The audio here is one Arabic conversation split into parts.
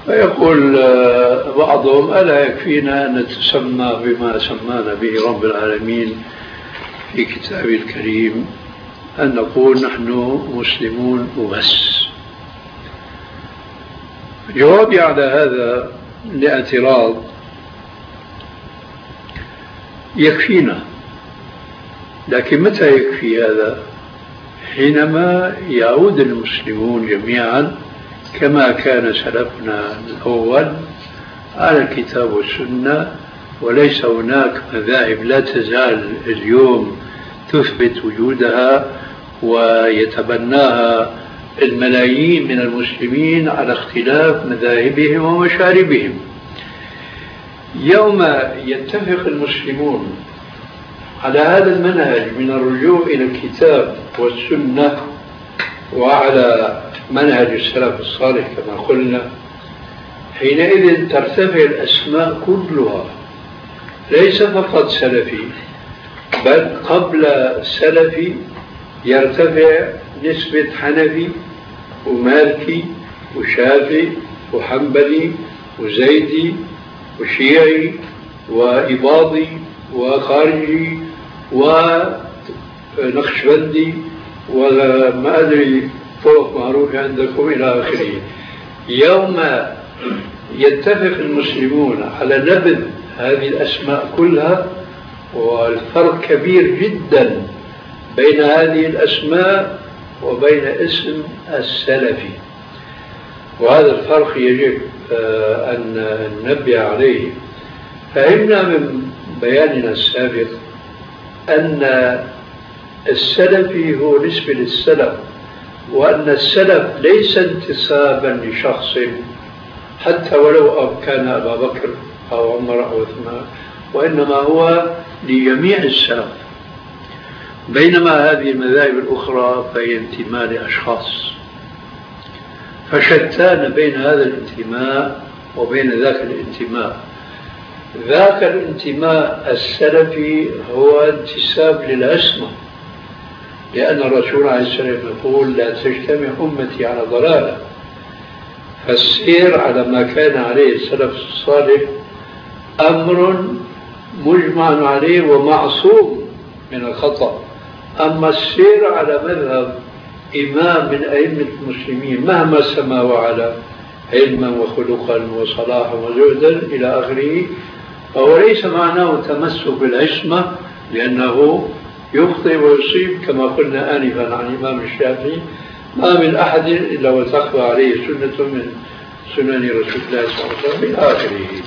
فيقول بعضهم: ألا يكفينا أن نتسمى بما سمانا به رب العالمين في كتابه الكريم، أن نقول نحن مسلمون وبس؟ جوابي على هذا الاعتراض: يكفينا، لكن متى يكفي هذا؟ حينما يعود المسلمون جميعا كما كان سلفنا الأول على الكتاب والسنة، وليس هناك مذاهب لا تزال اليوم تثبت وجودها ويتبناها الملايين من المسلمين على اختلاف مذاهبهم ومشاربهم. يوم يتفق المسلمون على هذا المنهج من الرجوع إلى الكتاب والسنة وعلى منهج السلف الصالح كما قلنا، حينئذ ترتفع الأسماء كلها، ليس فقط سلفي، بل قبل سلفي يرتفع نسبة حنفي ومالكي وشافعي وحنبلي وزيدي وشيعي وإباضي وخارجي ونقشبندي وما أدري طرق معروفة عندكم إلى آخره. يوم يتفق المسلمون على نبذ هذه الأسماء كلها، والفرق كبير جدا بين هذه الأسماء وبين اسم السلفي، وهذا الفرق يجب أن ننبه عليه. فهمنا من بياننا السابق أن السلفي هو نسبة للسلف، وأن السلف ليس انتسابا لشخص حتى ولو كان أبا بكر أو عمر أو عثمان، وإنما هو لجميع السلف. بينما هذه المذاهب الأخرى فهي انتماء لأشخاص، فشتان بين هذا الانتماء وبين ذاك الانتماء. ذاك الانتماء السلفي هو انتساب للعصمة، لأن الرسول عليه السلام يقول: لا تجتمع أمتي على ضلالة. فالسير على ما كان عليه السلف الصالح أمر مجمع عليه ومعصوم من الخطأ. أما السير على مذهب إمام من أئمة المسلمين مهما سما وعلا علما وخلقا وصلاحا وزهدا إلى آخره، فهو ليس معناه تمسك بالعصمة، لأنه يخطئ ويصيب كما قلنا آنفا عن الإمام الشافعي: ما من أحد إلا وتخفى عليه سنة من سنن رسول الله صلى الله عليه وسلم إلى آخره.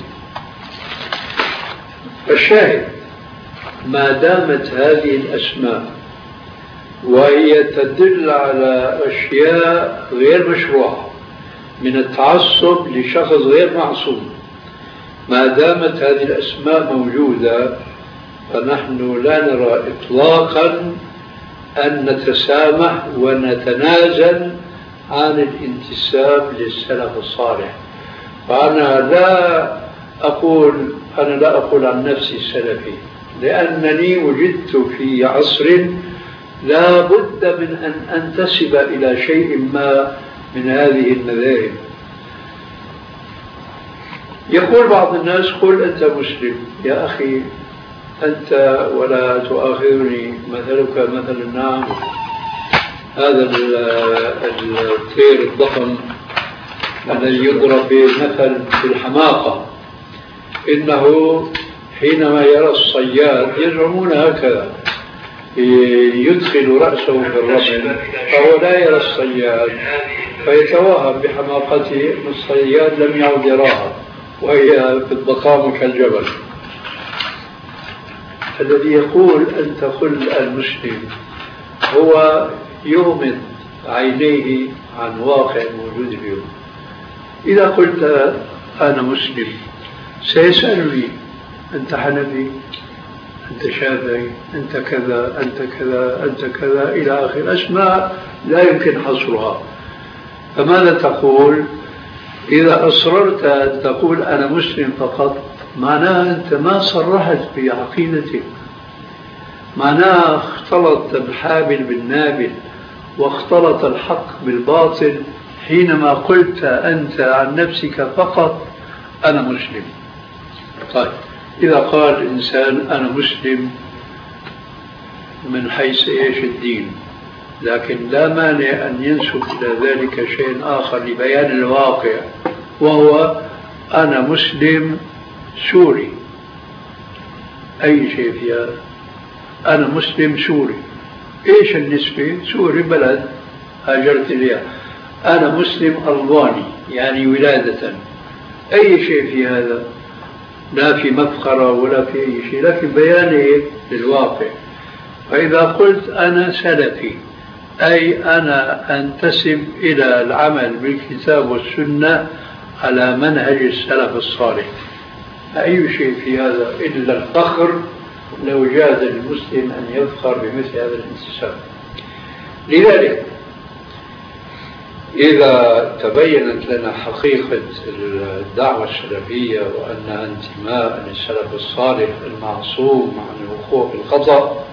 فالشاهد: ما دامت هذه الأسماء وهي تدل على أشياء غير مشروعة من التعصب لشخص غير معصوم، ما دامت هذه الأسماء موجودة، فنحن لا نرى إطلاقا أن نتسامح ونتنازل عن الانتساب للسلف الصالح. فأنا لا أقول عن نفسي سلفي، لأنني وجدت في عصر لا بد من أن أنتسب إلى شيء ما من هذه المذاهب. يقول بعض الناس: قل أنت مسلم. يا أخي أنت ولا تؤاخذني، مثلك مثل النعم، هذا الطير الضخم الذي يضرب بالمثل بالحماقة، إنه حينما يرى الصياد يزعمون هكذا، يدخل رأسه في الرمل فهو لا يرى الصياد، فيتوهم بحماقته أن الصياد لم يعد يراها وهي في الضخام كالجبل. الذي يقول أنت قل المسلم هو يغمض عينيه عن واقع موجود اليوم. إذا قلت أنا مسلم سيسألني: أنت حنفي، أنت شافعي، أنت كذا، أنت كذا، أنت كذا، إلى آخر أسماء لا يمكن حصرها. فماذا تقول؟ إذا أصررت أن تقول أنا مسلم فقط، معناها أنت ما صرحت بعقيدتك، معناها اختلط الحابل بالنابل واختلط الحق بالباطل حينما قلت أنت عن نفسك فقط أنا مسلم. طيب إذا قال إنسان أنا مسلم من حيث إيش الدين، لكن لا مانع أن ينسب إلى ذلك شيء آخر لبيان الواقع، وهو أنا مسلم سوري. أي شيء في هذا؟ أنا مسلم سوري، إيش النسبة؟ سوري بلد هاجرت إليها. أنا مسلم ألباني يعني ولادة. أي شيء في هذا؟ لا في مفخرة ولا في أي شيء، لكن بيان للواقع. فإذا قلت أنا سلفي أي أنا أنتسب إلى العمل بالكتاب والسنة على منهج السلف الصالح. أي شيء في هذا إلا الفخر لو جاز للمسلم أن يفخر بمثل هذا الانتساب. لذلك إذا تبينت لنا حقيقة الدعوة السلفية وأنها انتماء للسلف الصالح المعصوم عن الوقوع في الخطأ،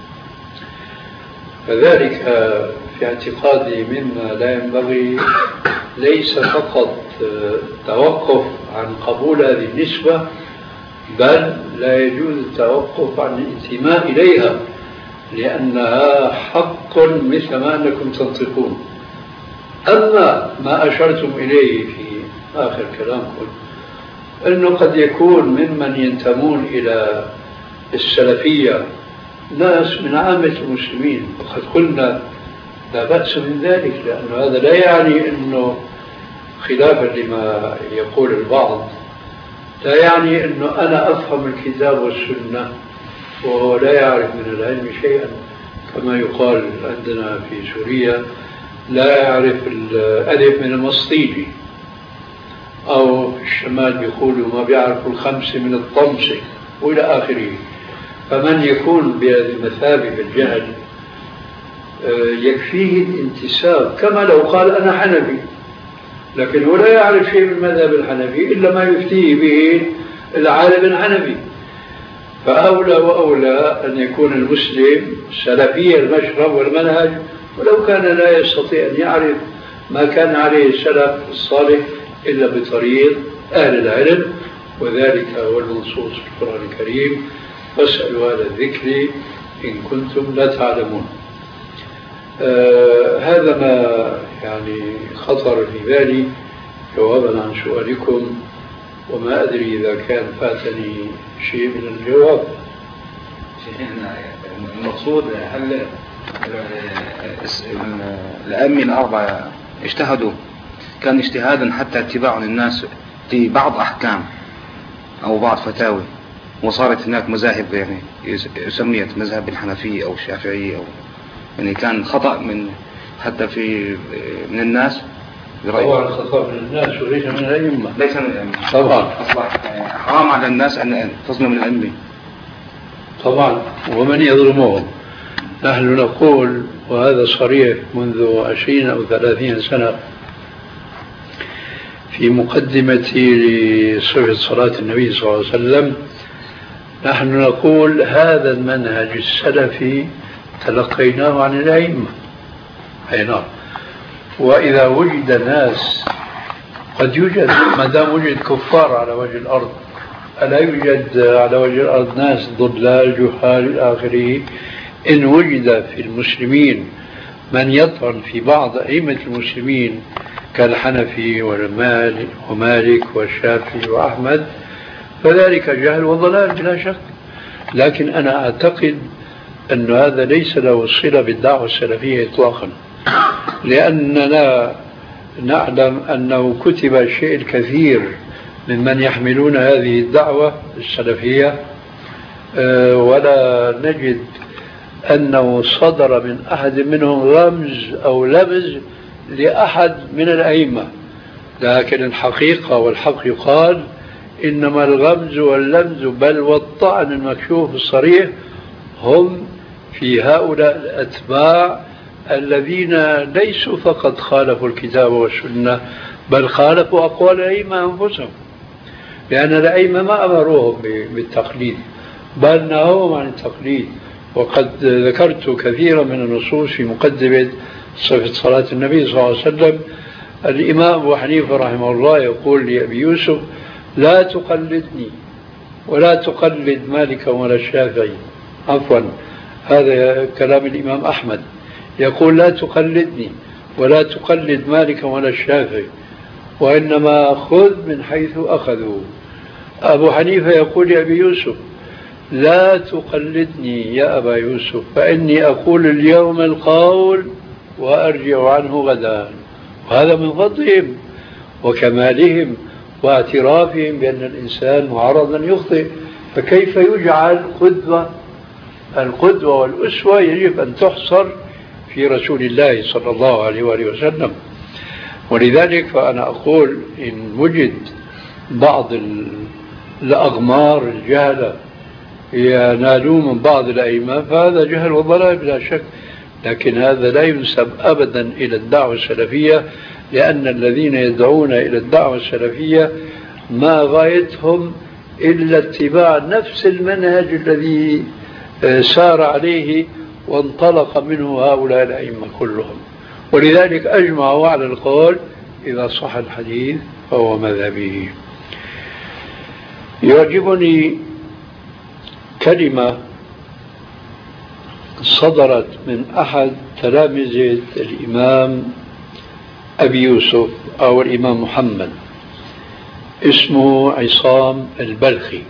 فذلك في اعتقادي مما لا ينبغي ليس فقط التوقف عن قبول هذه النسبة، بل لا يجوز التوقف عن الانتماء إليها، لأنها حق مثل ما أنكم تنطقون. أما ما أشرتم إليه في آخر كلامكم أنه قد يكون ممن ينتمون إلى السلفية ناس من عامة المسلمين، وقد قلنا لا بأس من ذلك، لأن هذا لا يعني أنه خلافا لما يقول البعض، لا يعني أنه أنا أفهم الكتاب والسنة وهو لا يعرف من العلم شيئا، كما يقال عندنا في سوريا لا يعرف الألف من المسطيلي، أو في الشمال بيقولوا ما بيعرف الخمسة من الطمسة وإلى آخره. فمن يكون بهذه المثابة بالجهل يكفيه الانتساب، كما لو قال أنا حنفي لكن هو لا يعرف شيء من المذهب الحنفي إلا ما يفتيه به العالم الحنفي. فأولى وأولى أن يكون المسلم سلفي المشرب والمنهج، ولو كان لا يستطيع أن يعرف ما كان عليه السلف الصالح إلا بطريق أهل العلم، وذلك هو المنصوص في القرآن الكريم: فاسألوا أهل الذكر إن كنتم لا تعلمون. هذا ما يعني خطر في بالي جوابا عن سؤالكم، وما أدري إذا كان فاتني شيء من الجواب. المقصود هل الأئمة الأربعة اجتهدوا كان اجتهادا حتى اتباع الناس في بعض أحكام أو بعض فتاوي، وصارت هناك مذاهب يعني سميت مذهب الحنفية أو الشافعية، أو يعني كان خطأ من حتى في من الناس طبعا خطأ من الناس وليس من الأئمة. ليس من الأئمة طبعا. أصبح حرام على الناس أن تظلم الأئمة طبعا، ومن يظلمهم. نحن نقول، وهذا صريح منذ 20 أو 30 سنة في مقدمتي لصفة صلاة النبي صلى الله عليه وسلم، نحن نقول هذا المنهج السلفي تلقيناه عن الأئمة. أي نعم. وإذا وجد ناس، قد يوجد ما دام وجد كفار على وجه الأرض، ألا يوجد على وجه الأرض ناس ضلال جهال إلى آخره؟ إن وجد في المسلمين من يطعن في بعض أئمة المسلمين كالحنفي ومالك والشافعي وأحمد، فذلك جهل وضلال بلا شك. لكن أنا أعتقد أن هذا ليس له صلة بالدعوة السلفية إطلاقا، لأننا نعلم أنه كتب الشيء الكثير ممن يحملون هذه الدعوة السلفية، ولا نجد أنه صدر من أحد منهم رمز أو لمز لأحد من الأئمة. لكن الحقيقة والحق يقال إنما الغمز واللمز بل والطعن المكشوف الصريح هم في هؤلاء الأتباع الذين ليسوا فقط خالفوا الكتاب والسنة، بل خالفوا أقوال الأئمة أنفسهم، لأن الأئمة ما أمروهم بالتقليد بل نهوهم عن التقليد. وقد ذكرت كثيرا من النصوص في مقدمة صفة صلاة النبي صلى الله عليه وسلم الإمام أبو حنيفة رحمه الله يقول لأبي يوسف: لا تقلدني ولا تقلد مالك ولا الشافعي. عفوا، هذا كلام الإمام أحمد، يقول: لا تقلدني ولا تقلد مالك ولا الشافعي، وإنما خذ من حيث أخذوا. أبو حنيفة يقول لأبي يوسف: لا تقلدني يا أبا يوسف، فإني أقول اليوم القول وأرجع عنه غدا. وهذا من فضلهم وكمالهم واعترافهم بأن الإنسان معرض أن يخطئ، فكيف يجعل قدوة؟ القدوة والأسوة يجب أن تحصر في رسول الله صلى الله عليه وآله وسلم. ولذلك فأنا أقول إن وجد بعض الأغمار الجهلة ينالون من بعض الأئمة فهذا جهل وضلال بلا شك، لكن هذا لا ينسب أبدا إلى الدعوة السلفية، لأن الذين يدعون إلى الدعوة السلفية ما غايتهم إلا اتباع نفس المنهج الذي سار عليه وانطلق منه هؤلاء الأئمة كلهم. ولذلك أجمعوا على القول: إذا صح الحديث فهو مذهبي. يعجبني كلمة صدرت من أحد تلامذة الإمام أبي يوسف أو الإمام محمد، اسمه عصام البلخي،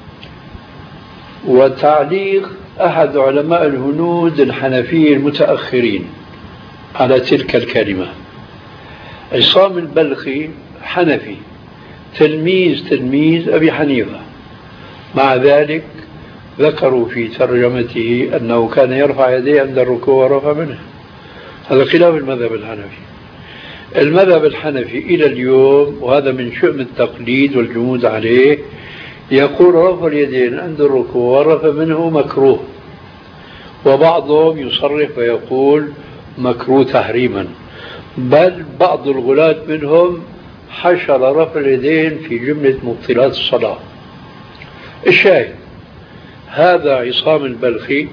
وتعليق أحد علماء الهنود الحنفية المتأخرين على تلك الكلمة. عصام البلخي حنفي، تلميذ أبي حنيفة، مع ذلك ذكروا في ترجمته أنه كان يرفع يديه عند الركوع ورفع منه. هذا خلاف المذهب الحنفي. المذهب الحنفي إلى اليوم، وهذا من شؤم التقليد والجمود عليه، يقول رفع اليدين عند الركوع ورفع منه مكروه، وبعضهم يصرح ويقول مكروه تحريما، بل بعض الغلاة منهم حشر رفع اليدين في جملة مبطلات الصلاة. الشاهد، هذا عصام البلخي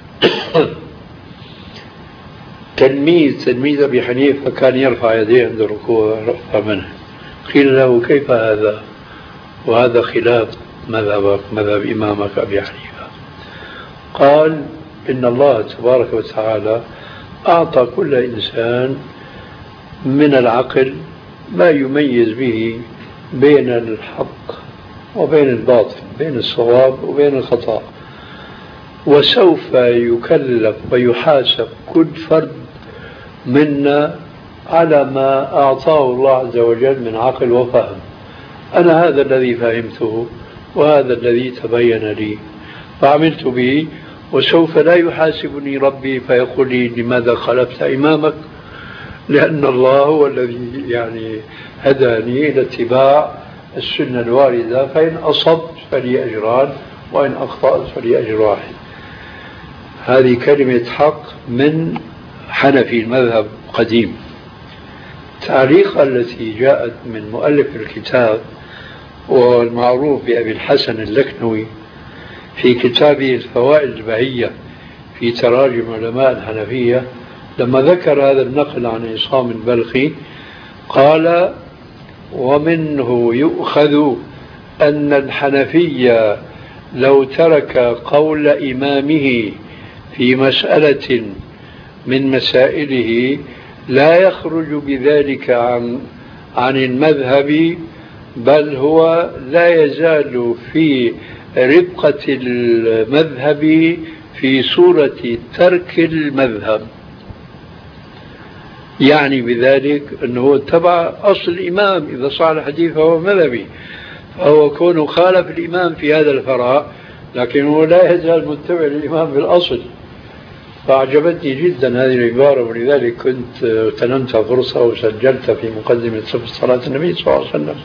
تلميذ أبي حنيفة، كان يرفع يديه عند الركوع ورفع منه. قيل له: كيف هذا؟ وهذا خلاف مذهب إمامك أبي حنيفة. قال: إن الله تبارك وتعالى أعطى كل إنسان من العقل ما يميز به بين الحق وبين الباطل، بين الصواب وبين الخطأ، وسوف يكلف ويحاسب كل فرد منا على ما أعطاه الله عز وجل من عقل وفهم. أنا هذا الذي فهمته وهذا الذي تبين لي فعملت به، وسوف لا يحاسبني ربي فيقول لي: لماذا خالفت إمامك؟ لأن الله هو الذي هداني إلى اتباع السنة الواردة، فإن أصبت فلي أجران وإن أخطأت فلي أجر واحد. هذه كلمة حق من حنفي المذهب قديم. تعليق التي جاءت من مؤلف الكتاب والمعروف بأبي الحسن اللكنوي في كتابه الفوائد البهية في تراجم علماء الحنفية، لما ذكر هذا النقل عن عصام البلخي قال: ومنه يؤخذ أن الحنفية لو ترك قول إمامه في مسألة من مسائله لا يخرج بذلك عن المذهب، بل هو لا يزال في ربقة المذهب في صورة ترك المذهب. يعني بذلك أنه اتبع أصل الإمام، إذا صح الحديث فهو مذهبي، فهو كونه خالف الإمام في هذا الفرع، لكنه لا يزال متبع للإمام بالأصل. فأعجبتني جدا هذه العبارة، ولذلك كنت اغتنمت فرصة وسجلت في مقدمة صفة صلاة النبي صلى الله عليه وسلم.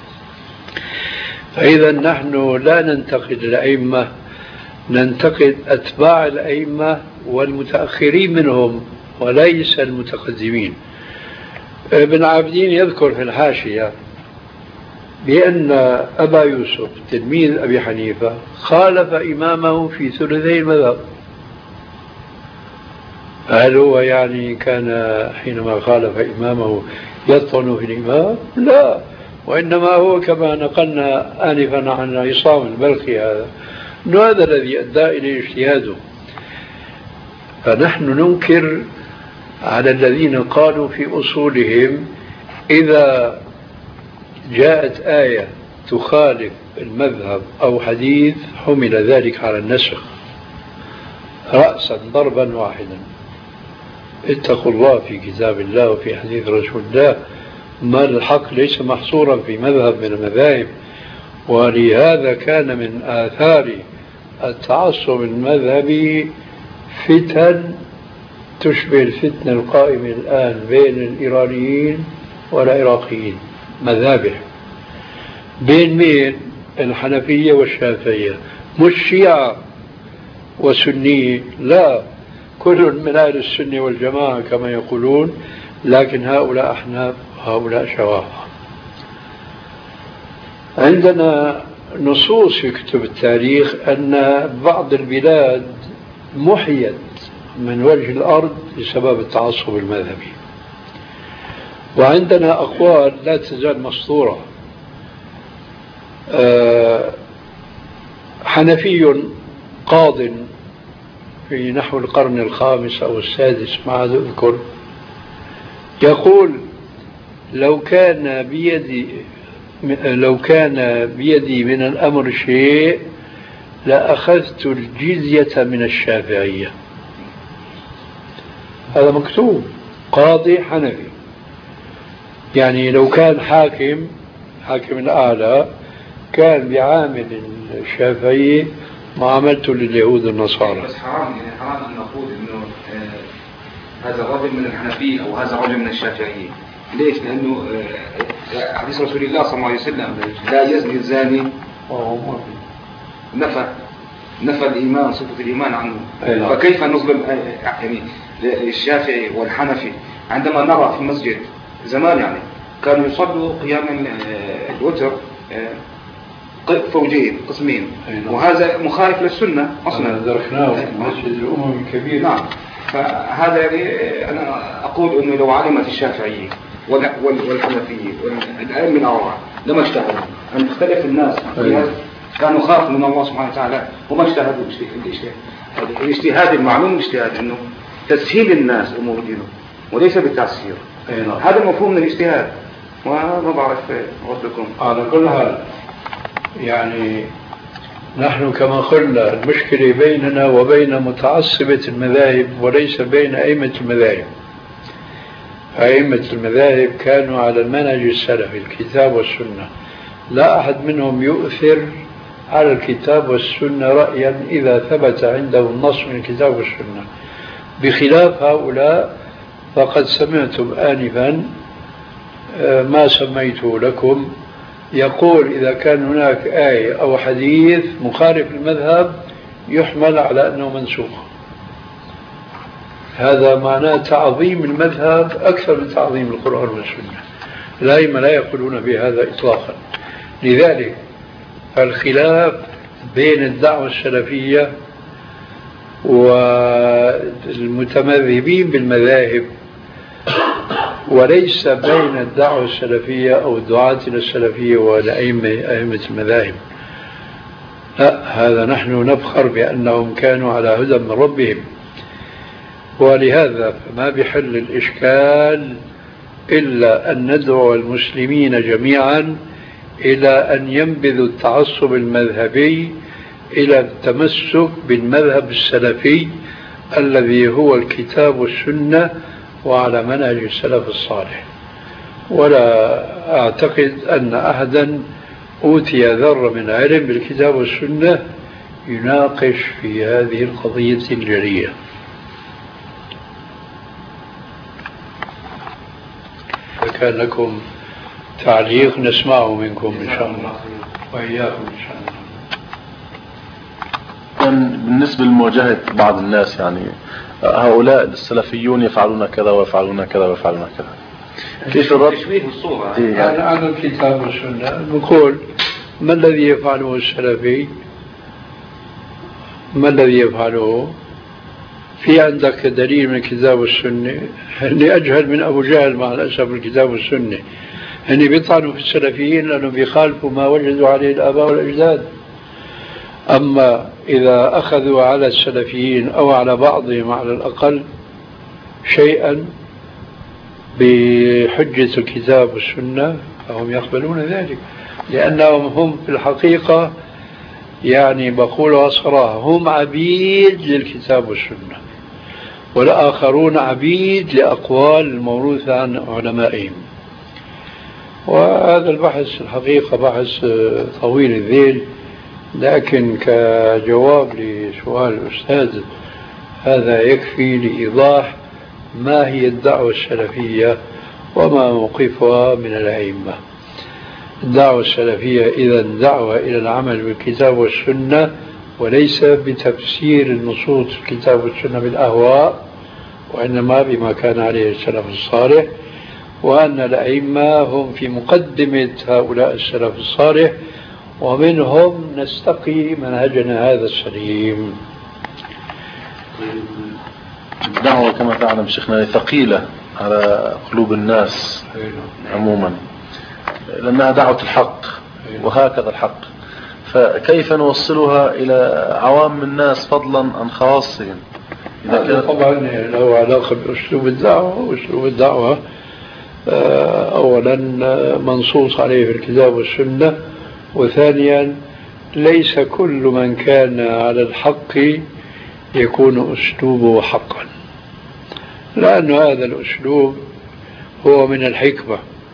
فإذا نحن لا ننتقد الأئمة، ننتقد أتباع الأئمة والمتأخرين منهم وليس المتقدمين. ابن عابدين يذكر في الحاشية بأن أبا يوسف تلميذ أبي حنيفة خالف إمامه في ثلثي المذهب. هل هو يعني كان حينما خالف إمامه يطعن في الإمام؟ لا، وإنما هو كما نقلنا آنفا عن عصام البلخي هذا الذي أدى إليه اجتهاده. فنحن ننكر على الذين قالوا في أصولهم إذا جاءت آية تخالف المذهب أو حديث حمل ذلك على النسخ رأسا ضربا واحدا. اتقوا الله في كتاب الله وفي حديث رسول الله، ما الحق ليس محصورا في مذهب من المذاهب. ولهذا كان من آثار التعصب المذهبي فتن تشبه الفتنة القائمة الآن بين الإيرانيين والعراقيين، مذابح بين مين؟ الحنفية والشافعية، مش شيعة وسنية، لا، كل من أهل السنة والجماعة كما يقولون، لكن هؤلاء أحناف وهؤلاء شوافع. عندنا نصوص في كتب التاريخ أن بعض البلاد محيت من وجه الأرض بسبب التعصب المذهبي، وعندنا أقوال لا تزال مسطورة. حنفي قاض في نحو القرن الخامس أو السادس ما عاد أذكر يقول لو كان بيدي من الأمر شيء لأخذت الجزية من الشافعية. هذا مكتوب، قاضي حنفي، يعني لو كان حاكم الأعلى كان بيعامل الشافعي معاملته لليهود النصارى. بس حرام أن نقول إنه هذا الرجل من الحنفية أو هذا الرجل من الشافعية. ليش؟ لأنه حديث رسول الله صلى الله عليه وسلم لا يزني الزاني نفى الإيمان، صفة الإيمان عنه. فكيف نظلم يعني الشافعي والحنفي عندما نرى في المسجد زمان يعني كانوا يصلوا قيام الوتر فوجين قسمين، وهذا مخالف للسنة أصلا. دركناه في مسجد الأمم الكبير. نعم. فهذا يعني أنا أقول إنه لو علمت الشافعية والحنفية والأئمة الأربعة لما اجتهدوا أن تختلف الناس كانوا خافوا من الله سبحانه وتعالى وما اجتهدوا. الاجتهاد المعلوم الاجتهاد إنه تسهيل الناس أمور دينهم وليس بالتعسير. هذا مفهوم من الاجتهاد، وما بعرف ربكم. على كل حال يعني نحن كما قلنا المشكلة بيننا وبين متعصبة المذاهب وليس بين أئمة المذاهب. أئمة المذاهب كانوا على المنهج السلفي الكتاب والسنة، لا أحد منهم يؤثر على الكتاب والسنة رأيا إذا ثبت عنده النص من الكتاب والسنة، بخلاف هؤلاء. فقد سمعتم آنفا ما سميته لكم يقول إذا كان هناك آية أو حديث مخالف المذهب يحمل على أنه منسوخ. هذا معناه تعظيم المذهب أكثر من تعظيم القرآن والسنة. الأئمة لا يقولون بهذا إطلاقا. لذلك الخلاف بين الدعوة السلفية والمتمذهبين بالمذاهب وليس بين الدعوة السلفية أو الدعاة إلى السلفية والأئمة المذاهب. لا، هذا نحن نفخر بأنهم كانوا على هدى من ربهم. ولهذا ما بحل الإشكال إلا أن ندعو المسلمين جميعا إلى أن ينبذوا التعصب المذهبي إلى التمسك بالمذهب السلفي الذي هو الكتاب والسنة وعلى منهج السلف الصالح. ولا أعتقد أن أحدا أوتي ذرة من علم بالكتاب والسنة يناقش في هذه القضية الجلية. كان لكم تعليق نسمعه منكم إن شاء الله وإياكم إن شاء الله. بالنسبة لمواجهة بعض الناس يعني هؤلاء السلفيون يفعلون كذا ويفعلون كذا ويفعلون كذا، كيف الرد؟ تشويه الصورة يعني عن الكتاب والسنة نقول ما الذي يفعله السلفي؟ ما الذي يفعله؟ في عندك دليل من الكتاب والسنة. هني أجهل من أبو جهل مع الأسف الكتاب والسنة. هني بيطعنوا في السلفيين لأنهم بيخالفوا ما وجدوا عليه الآباء والأجداد. أما إذا أخذوا على السلفيين أو على بعضهم على الأقل شيئا بحجة الكتاب والسنة فهم يقبلون ذلك، لأنهم هم في الحقيقة يعني بقولها صراحة هم عبيد للكتاب والسنة، والآخرون عبيد لأقوال الموروثة عن علمائهم. وهذا البحث الحقيقة بحث طويل الذيل، لكن كجواب لسؤال الأستاذ هذا يكفي لإيضاح ما هي الدعوة السلفية وما موقفها من الأئمة. الدعوة السلفية إذا دعوة إلى العمل بالكتاب والسنة، وليس بتفسير النصوص الكتاب والسنة بالأهواء، وإنما بما كان عليه السلف الصالح، وأن الأئمة هم في مقدمة هؤلاء السلف الصالح، ومنهم نستقي منهجنا هذا السليم. الدعوة كما تعلم شيخنا ثقيلة على قلوب الناس عموما، لأنها دعوة الحق وهكذا الحق، فكيف نوصلها إلى عوام الناس فضلا عن خواصهم؟ طبعا له علاقة بأسلوب الدعوة. وأسلوب الدعوة أولا منصوص عليه في الكتاب والسنة، وثانيا ليس كل من كان على الحق يكون أسلوبه حقا، لأن هذا الأسلوب هو من الحكمة،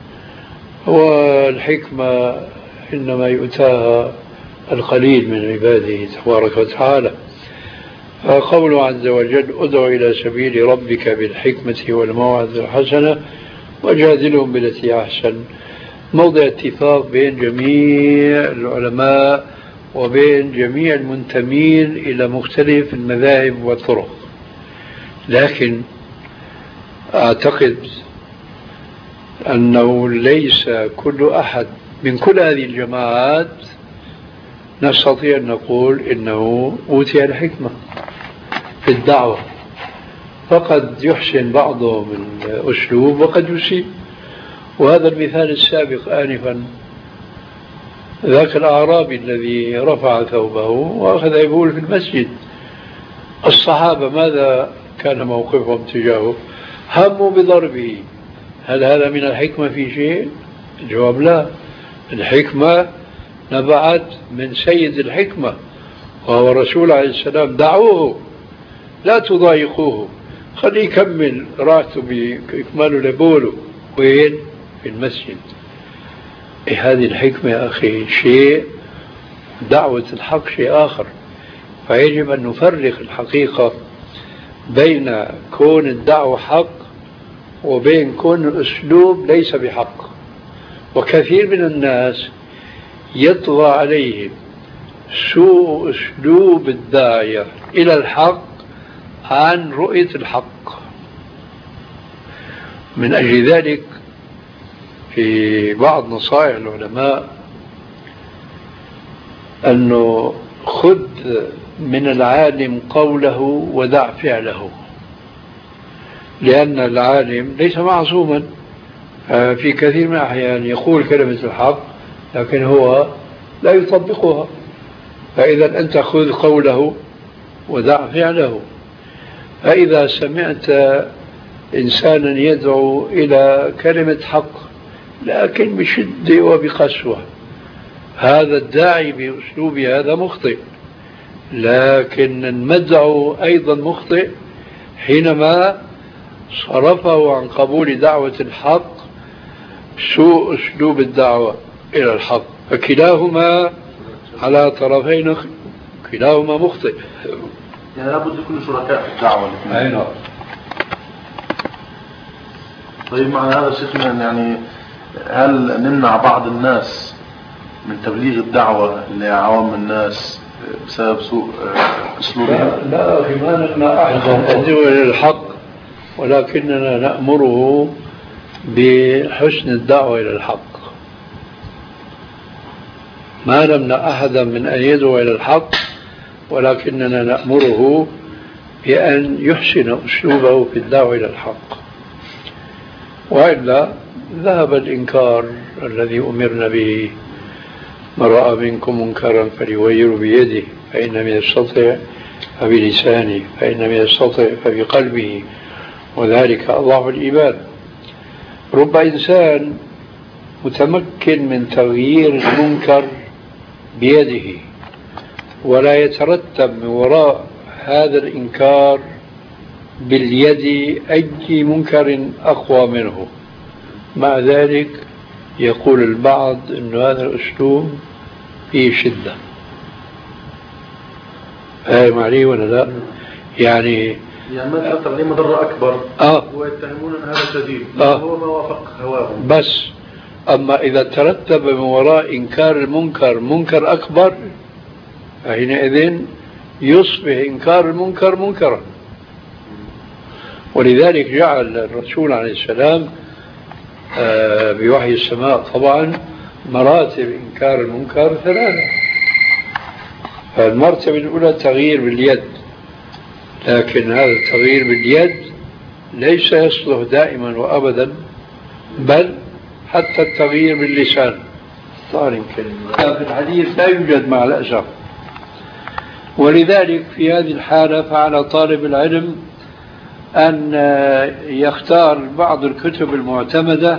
والحكمة إنما يؤتاها القليل من عباده تبارك وتعالى. فقوله عز وجل ادع إلى سبيل ربك بالحكمة والموعظة الحسنة وجادلهم بالتي أحسن، موضع اتفاق بين جميع العلماء وبين جميع المنتمين إلى مختلف المذاهب والطرق. لكن أعتقد أنه ليس كل أحد من كل هذه الجماعات نستطيع أن نقول إنه أوتي الحكمة في الدعوة، فقد يحسن بعضهم الأسلوب وقد يسيء. وهذا المثال السابق آنفا، ذاك الأعرابي الذي رفع ثوبه وأخذ يبول في المسجد، الصحابة ماذا كان موقفهم تجاهه؟ هموا بضربه. هل هذا من الحكمة في شيء؟ الجواب لا. الحكمة نبعت من سيد الحكمة وهو الرسول عليه السلام. دعوه لا تضايقوه، خليه يكمل راحته بإكماله لبوله. وين؟ في المسجد. هذه الحكمة يا أخي شيء، دعوة الحق شيء آخر. فيجب أن نفرق الحقيقة بين كون الدعوة حق وبين كون الأسلوب ليس بحق. وكثير من الناس يطغى عليهم سوء أسلوب الداعية إلى الحق عن رؤية الحق. من أجل ذلك في بعض نصائح العلماء أنه خذ من العالم قوله ودع فعله، لأن العالم ليس معصوما، في كثير من الأحيان يقول كلمة الحق لكن هو لا يطبقها. فإذا أنت خذ قوله ودع فعله. فإذا سمعت إنسانا يدعو إلى كلمة حق لكن بشدة وبقسوة، هذا الداعي بأسلوب هذا مخطئ، لكن المدعو أيضا مخطئ حينما صرفه عن قبول دعوة الحق سوء أسلوب الدعوة إلى الحق. فكلاهما على طرفين، كلاهما مخطئ. يعني لابد يكون شركاء في الدعوة. أي نعم. طيب معنى هذا شيخنا يعني هل نمنع بعض الناس من تبليغ الدعوة لعوام الناس بسبب سوء أسلوبهم؟ لا أخي، ما نمنع أحد أن يدعو إلى الحق، ولكننا نأمره بحسن الدعوة إلى الحق. ما نمنع أحدا من أن يدعو إلى الحق، ولكننا نأمره بأن يحسن أسلوبه في الدعوة إلى الحق، وإلا ذهب الإنكار الذي أمرنا به: من رأى منكم منكرا فليغيره بيده، فإن لم يستطع فبلسانه، فإن لم يستطع فبقلبه، وذلك أضعف الإيمان. رب إنسان متمكن من تغيير المنكر بيده، ولا يترتب من وراء هذا الإنكار باليد أي منكر أقوى منه. مع ذلك يقول البعض أن هذا الأسلوب فيه شدة. فاهم علي ولا لا؟ يعني ما تفضل لي مضرة أكبر ويتهمون أن هذا شديد هو ما وافق هواهم. بس أما إذا ترتب من وراء إنكار المنكر منكر أكبر، فحينئذ يصبح إنكار المنكر منكرا. ولذلك جعل الرسول عليه السلام بوحي السماء طبعا مراتب إنكار المنكر 3. فالمرتبة الأولى تغيير باليد، لكن هذا التغيير باليد ليس يصلح دائما وأبدا، بل حتى التغيير باللسان صار يمكن في الحديث لا يوجد مع الأسف. ولذلك في هذه الحالة فعلى طالب العلم أن يختار بعض الكتب المعتمدة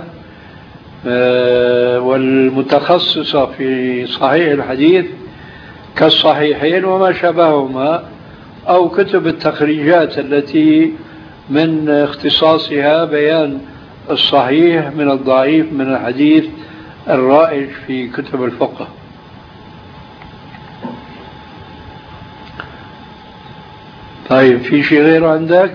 والمتخصصة في صحيح الحديث كالصحيحين وما شابههما، أو كتب التخريجات التي من اختصاصها بيان الصحيح من الضعيف من الحديث الرائج في كتب الفقه. طيب، في شيء غيره عندك؟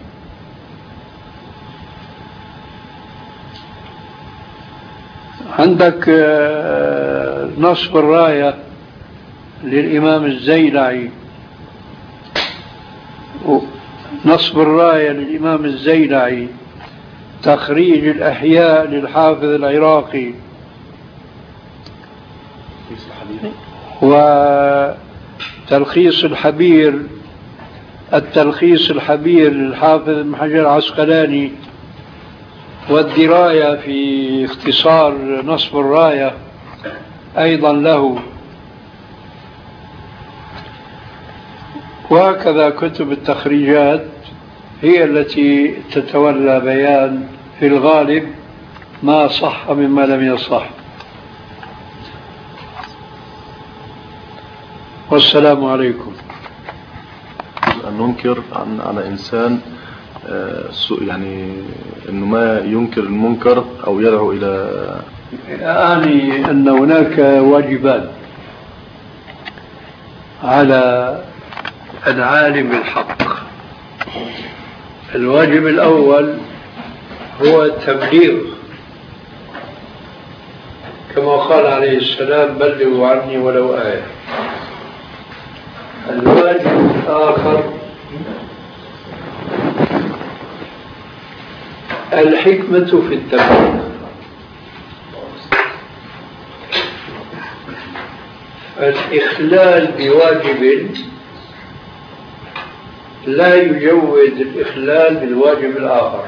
عندك نصب الراية للإمام الزيلعي، نصب الراية للإمام الزيلعي، تخريج الأحياء للحافظ العراقي، وتلخيص الحبير، التلخيص الحبير للحافظ ابن حجر العسقلاني، والدراية في اختصار نصب الراية أيضا له، وهكذا كتب التخريجات هي التي تتولى بيان في الغالب ما صح مما لم يصح. والسلام عليكم. أن ننكر على إنسان يعني أنه ما ينكر المنكر أو يدعو إلى يعني أن هناك واجبان على العالم بالحق. الواجب الأول هو التبليغ، كما قال عليه السلام: بلغوا عني ولو آية. الواجب الآخر الحكمة في التبليغ. الإخلال بواجب لا يجوز الإخلال بالواجب الآخر.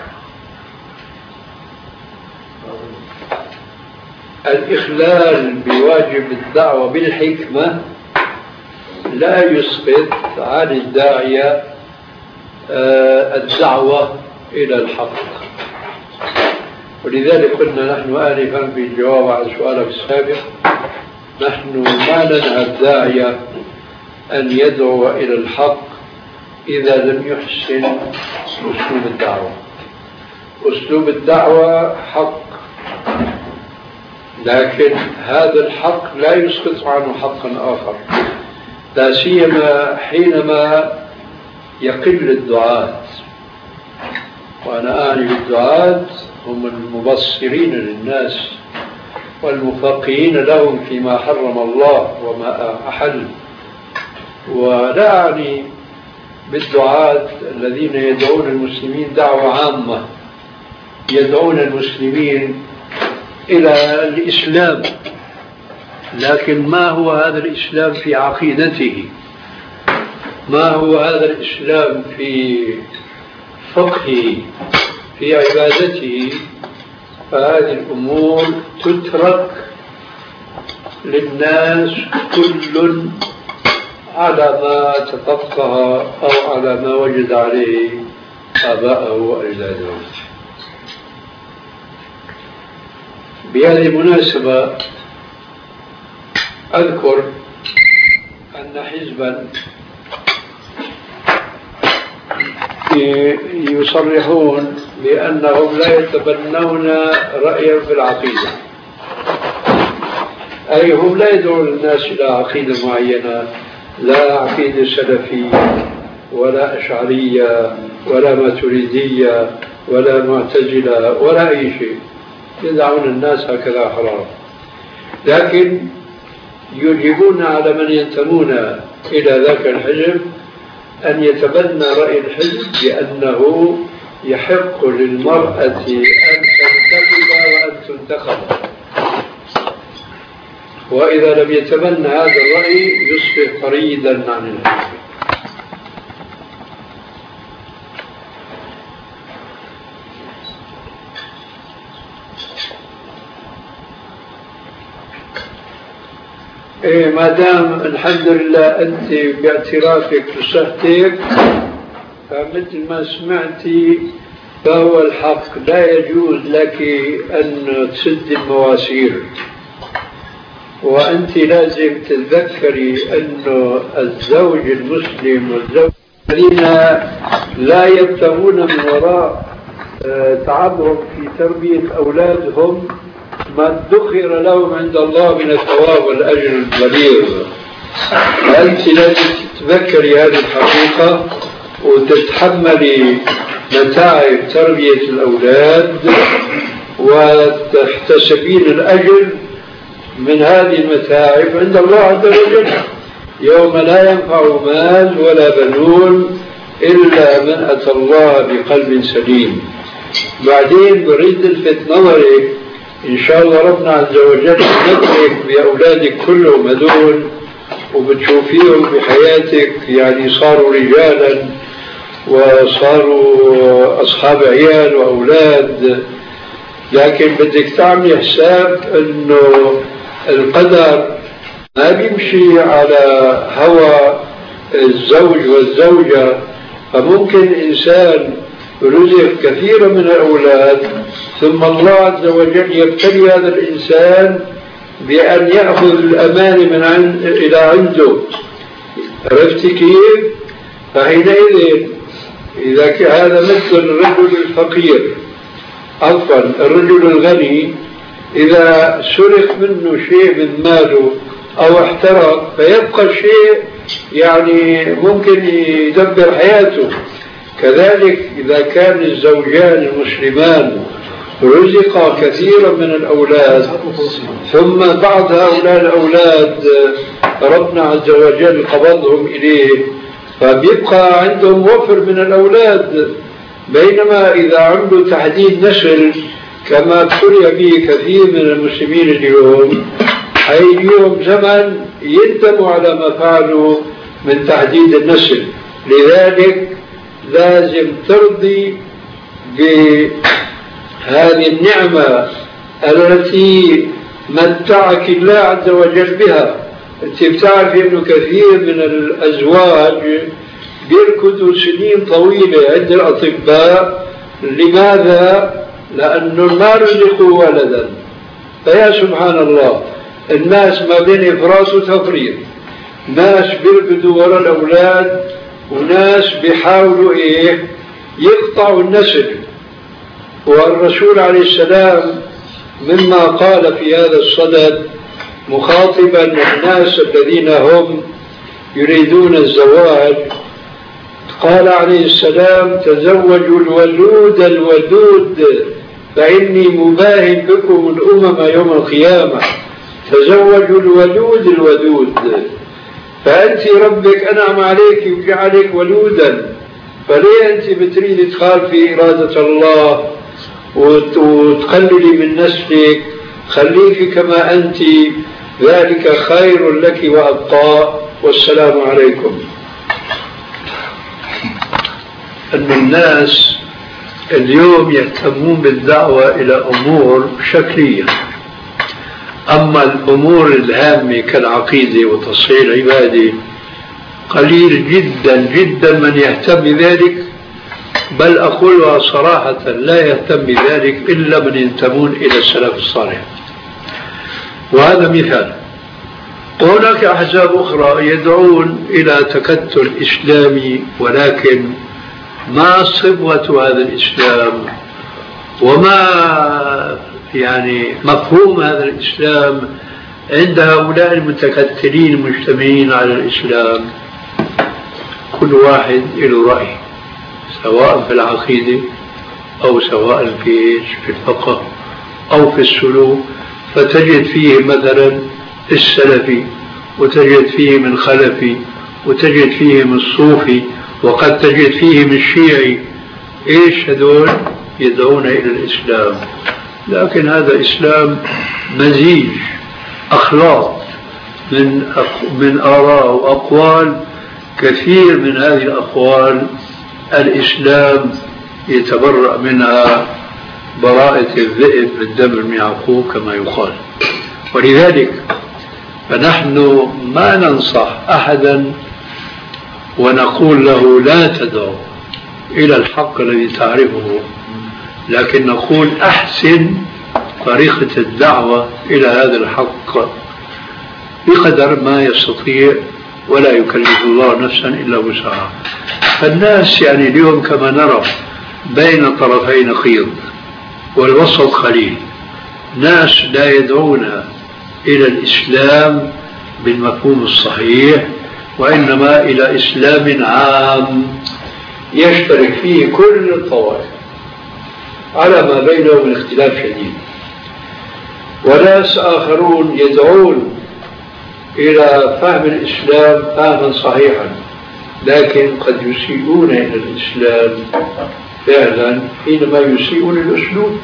الإخلال بواجب الدعوة بالحكمة لا يسقط عن الداعية الدعوة إلى الحق. ولذلك قلنا نحن آنفا في الجواب على سؤالك السابق: نحن ما ننهى الداعية أن يدعو إلى الحق إذا لم يحسن أسلوب الدعوة. أسلوب الدعوة حق، لكن هذا الحق لا يسقط عنه حقا آخر، لا سيما حينما يقل الدعاة. وأنا أعني بالدعاة هم المبصرين للناس والمفقهين لهم فيما حرم الله وما أحل، ولا أعني بالدعاة الذين يدعون المسلمين دعوة عامة، يدعون المسلمين إلى الإسلام، لكن ما هو هذا الإسلام في عقيدته؟ ما هو هذا الإسلام في فقهه في عبادته، فهذه الأمور تترك للناس كل على ما تفقه أو على ما وجد عليه آباءه وأجداده. بهذه المناسبة أذكر أن حزبا يصرحون بأنهم لا يتبنون رأيا في العقيدة، أي هم لا يدعون الناس إلى عقيدة معينة، لا عقيدة سلفية ولا أشعرية ولا ماتريدية ولا معتزلة ولا أي شيء، يدعون الناس هكذا حرام، لكن يجيبون على من ينتمون إلى ذاك الحزب أن يتبنى رأي الحزب بأنه يحق للمرأة أن تنتخب وأن تنتخب، وإذا لم يتبنى هذا الرأي يصبح فريدا عن الحزب. ما دام الحمد لله أنت باعترافك بصحتك، فمثل ما سمعتي فهو الحق، لا يجوز لك أن تسد المواسير، وأنت لازم تتذكري أن الزوج المسلم والزوج الذين لا يبتغون من وراء تعبهم في تربية أولادهم ما ادخر لهم عند الله من الثواب والأجر البليغ. فأنت لازم تتذكري هذه الحقيقة وتتحملي متاعب تربية الأولاد وتحتسبين الأجر من هذه المتاعب عند الله عز وجل يوم لا ينفع مال ولا بنون إلا من أتى الله بقلب سليم. بعدين بريد الفت نظرك إن شاء الله ربنا عز وجل يمدك بأولادك كلهم هذول وبتشوفيهم بحياتك، يعني صاروا رجالا وصاروا أصحاب عيال وأولاد، لكن بدك تعملي حساب أنه القدر ما بيمشي على هوى الزوج والزوجة، فممكن إنسان رزق كثيرا من الأولاد ثم الله عز وجل يبتلي هذا الإنسان بأن يأخذ الأمان إلى عنده. عرفت كيف؟ فحينئذ إذا هذا مثل الرجل الفقير، عفوا الرجل الغني، إذا سرق منه شيء من ماله أو احترق فيبقى شيء يعني ممكن يدبر حياته. كذلك إذا كان الزوجان المسلمان رزقا كثيرا من الأولاد ثم بعض هؤلاء الأولاد ربنا عز وجل قبضهم إليه فبيبقى عندهم وفر من الأولاد، بينما إذا عملوا تحديد نسل كما ابتلي به كثير من المسلمين اليوم حيجيهم زمن يندموا على ما فعلوا من تحديد النسل. لذلك لازم ترضي بهذه النعمة التي متعك الله عز وجل بها. انت بتعرفي انه كثير من الازواج بيركضوا سنين طويلة عند الاطباء، لماذا؟ لانه ما رزقوا ولدا. فيا سبحان الله، الناس ما بين افراط وتفريط، ناس بيركضوا وراء الاولاد وناس بيحاولوا يقطعوا النسل. والرسول عليه السلام مما قال في هذا الصدد مخاطبا الناس الذين هم يريدون الزواج، قال عليه السلام: تزوجوا الولود الودود فإني مباهن بكم الأمم يوم القيامة. تزوجوا الولود الودود، فأنت ربك أنعم عليك وجعلك ولودا، فليه أنت بتريد تخالفي إرادة الله وتقللي من نسلك؟ خليك كما أنت، ذلك خير لك وأبقى. والسلام عليكم. أن الناس اليوم يهتمون بالدعوة إلى أمور شكلية، أما الأمور الهامة كالعقيدة وتصحيح العبادة قليل جدا جدا من يهتم بذلك، بل أقولها صراحة لا يهتم بذلك إلا من ينتمون إلى السلف الصالح. وهذا مثال. وهناك أحزاب أخرى يدعون إلى تكتل إسلامي، ولكن ما صبغة هذا الإسلام وما يعني مفهوم هذا الإسلام عند هؤلاء المتكتلين المجتمعين على الإسلام. كل واحد له رأي، سواء في العقيدة أو سواء في الفقه أو في السلوك، فتجد فيه مثلا السلفي، وتجد فيه من خلفي، وتجد فيه من الصوفي، وقد تجد فيه من الشيعي. إيش هذول؟ يدعون إلى الإسلام، لكن هذا إسلام مزيج أخلاق من آراء وأقوال. كثير من هذه الأقوال الإسلام يتبرأ منها براءة الذئب بالدم المعقوب كما يقال. ولذلك فنحن ما ننصح أحدا ونقول له لا تدعو إلى الحق الذي تعرفه، لكن نقول أحسن طريقة الدعوة إلى هذا الحق بقدر ما يستطيع، ولا يكلف الله نفسا إلا وسعها. فالناس يعني اليوم كما نرى بين طرفي نقيض، والوسط قليل. ناس لا يدعون إلى الإسلام بالمفهوم الصحيح، وإنما إلى إسلام عام يشترك فيه كل الطوائف على ما بينهم من اختلاف شديد. وناس آخرون يدعون إلى فهم الإسلام فهما صحيحا، لكن قد يسيئون إلى الإسلام فعلا حينما يسيئون الأسلوب.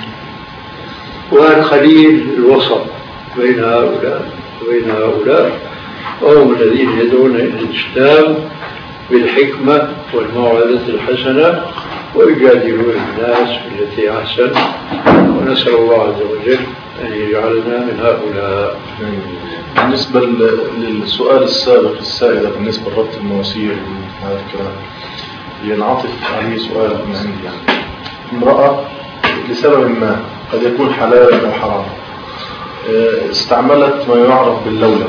والقليل الوسط بين هؤلاء وبين هؤلاء، وهم الذين يدعون إلى الإسلام بالحكمة والموعظة الحسنة ويجادلون الناس بالتي أحسن. ونسأل الله عز وجل أن يجعلنا من هؤلاء. بالنسبة للسؤال السابق السائل بالنسبة لربط المواسير هذا الكلام ينعطف عليه سؤال من عندي. يعني امرأة لسبب ما قد يكون حلالا أو حراما استعملت ما يعرف باللولب،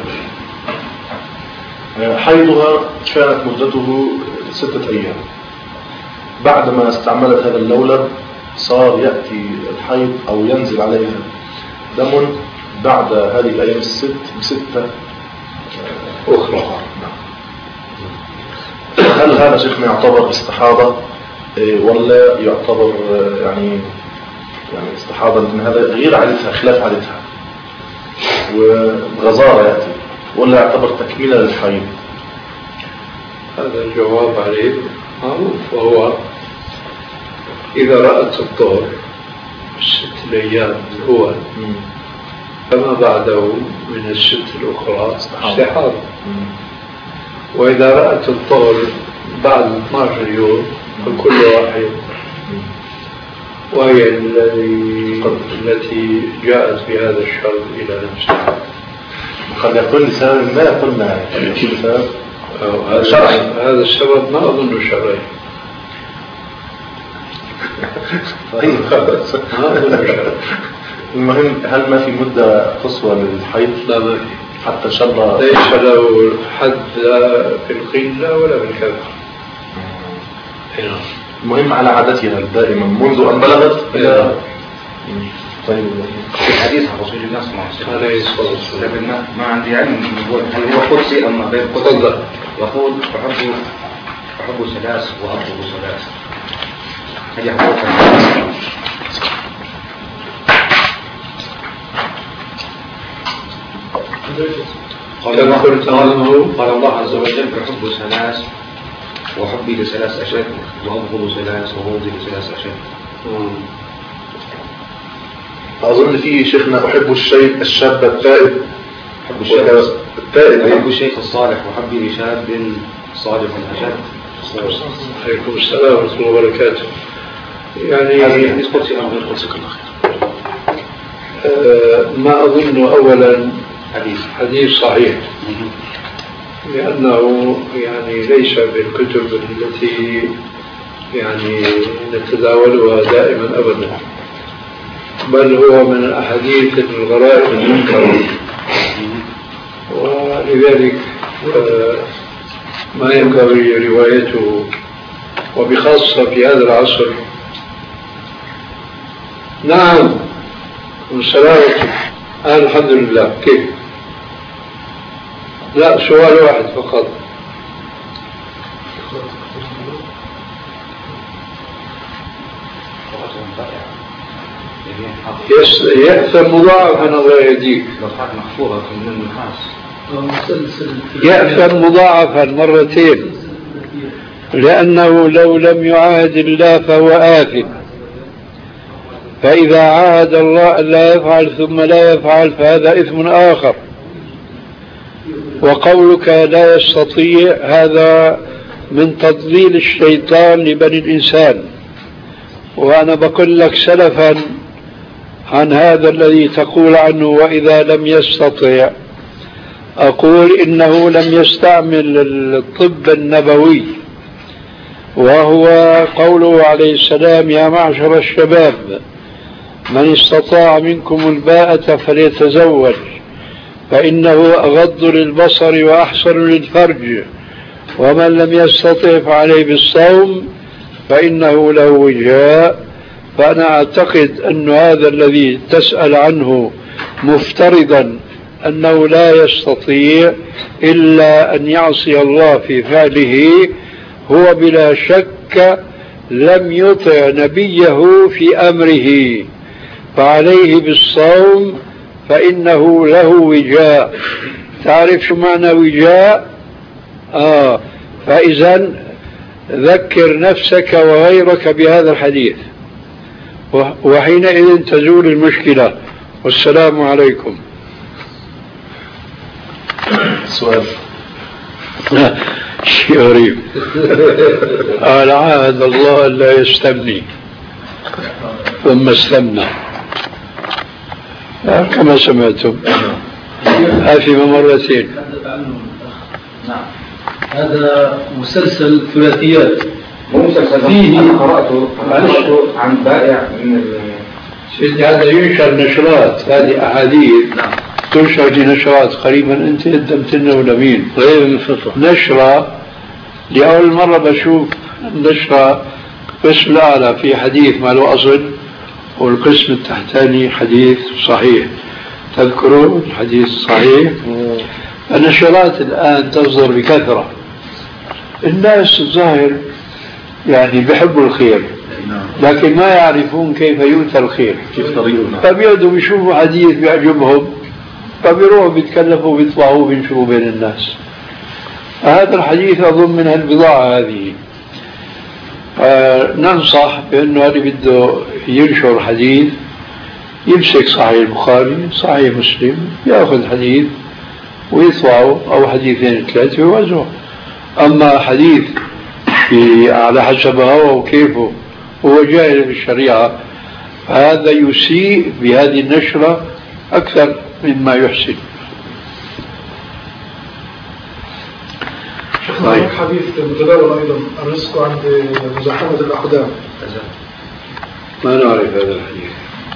حيضها كانت مدته 6 أيام. بعدما استعملت هذا اللولب صار يأتي الحيض أو ينزل عليها دم بعد هذه الأيام ب6 أخرى. هل هذا شيخنا يعتبر استحاضة ولا يعتبر يعني استحاضة من هذا غير عادتها خلاف عادتها وغزارة يأتي، ولا يعتبر تكملة للحيض؟ هذا الجواب عليه معروف، وهو إذا رأت الطهر 6 أيام الأول فما بعده من 6 الأخرى استحاضة. وإذا رأت الطهر بعد 12 يوم فكل واحد، وهي التي جاءت بهذا الشرط إلى نفسها. قد يكون لسبب ما قلنا سبب شرعي. هذا السبب ما أظن شرعي. المهم هل ما في مدة قصوى للحيض؟ لا ما في، حتى شر ليس له حد لا في القلة ولا في الكثرة. المهم على عادتها دائما منذ أن بلغت إلى طيب. في الحديث عن رسول الله صلى الله عليه وسلم ما عندي علم هل هو قدسي أم غير قدسي. يقول أحب 3 وأبغض 3. هل يحب قال الله عز وجل أحب 3 وحبي ل3 أشد وأبغض 3 وبغضي ل3 أشد. أظن فيه شيخنا أحب الشاب التائب، أحب الشيخ الصالح وحبي لشاب صالح أشد. عليكم السلام ورحمة الله وبركاته. يعني ما أظن أولا حديث صحيح، لأنه يعني ليس بالكتب التي يعني نتداولها دائما أبدا، بل هو من الأحاديث الغرائب المنكرة، ولذلك ما ينبغي روايته، وبخاصة في هذا العصر. نعم وسلامتك. الحمد لله. كيف؟ لا، سؤال واحد فقط. يأثم مضاعفا الله يهديك. يأثم مضاعفا مرتين، لأنه لو لم يعاهد الله فهو آثم، فإذا عاهد الله أن لا يفعل ثم لا يفعل فهذا إثم آخر. وقولك لا يستطيع هذا من تضليل الشيطان لبني الإنسان، وأنا بقول لك سلفا عن هذا الذي تقول عنه وإذا لم يستطع، أقول إنه لم يستعمل الطب النبوي، وهو قوله عليه السلام: يا معشر الشباب من استطاع منكم الباءة فليتزوج فإنه أغض للبصر وأحسن للفرج، ومن لم يستطع فعليه بالصوم فإنه له وجاء. فأنا أعتقد أن هذا الذي تسأل عنه مفترضا أنه لا يستطيع إلا أن يعصي الله في فعله، هو بلا شك لم يطع نبيه في أمره، فعليه بالصوم فإنه له وجاء. تعرف شو معنى وجاء؟ فإذا ذكر نفسك وغيرك بهذا الحديث، وحينئذ تزول المشكلة. والسلام عليكم. سؤال شيء غريب. قال عاهد الله لا يستمني ثم استمنى، كما سمعتم. آثم مرتين. نعم. هذا مسلسل ثلاثيات. مو مسلسل فيه قرأته عن بائع من سيدي هذا ينشر نشرات، هذه أحاديث تنشر في نشرات. قريبا أنت قدمت لنا ولا مين؟ نشرة لأول مرة بشوف نشرة قسم الأعلى في حديث ما له أصل، والقسم التحتاني حديث صحيح. تذكروا الحديث الصحيح؟ النشرات الآن تصدر بكثرة. الناس الظاهر يعني بيحبوا الخير، لكن ما يعرفون كيف يؤتى الخير، فبيقعدوا بيشوفوا حديث بيعجبهم فبيروحوا بيتكلفوا بيطلعوا بينشروا بين الناس. هذا الحديث أظن من البضاعة هذه. ننصح بأنه اللي بده ينشر حديث يمسك صحيح البخاري صحيح مسلم، يأخذ حديث ويطلعوا أو حديثين ثلاثة ويوزعوا. أما حديث على حسب هواه وكيفه هو جاهل بالشريعة، فهذا يسيء بهذه النشرة أكثر مما يحسن. طيب. حديث متداول أيضا الرزق عند مزاحمة الأقدام. ما نعرف هذا الحديث.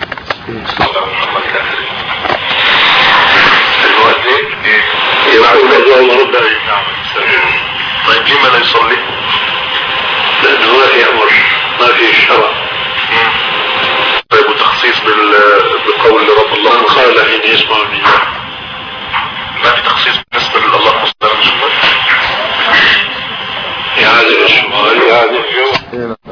طيب لما لا يصلي؟ لأنه ما في أمر، ما في شرع. طيب وتخصيص بقول رب الله قال حين يسمع منه، ما في تخصيص بالنسبة لله مصدر. إعادة السؤال، إعادة الجواب.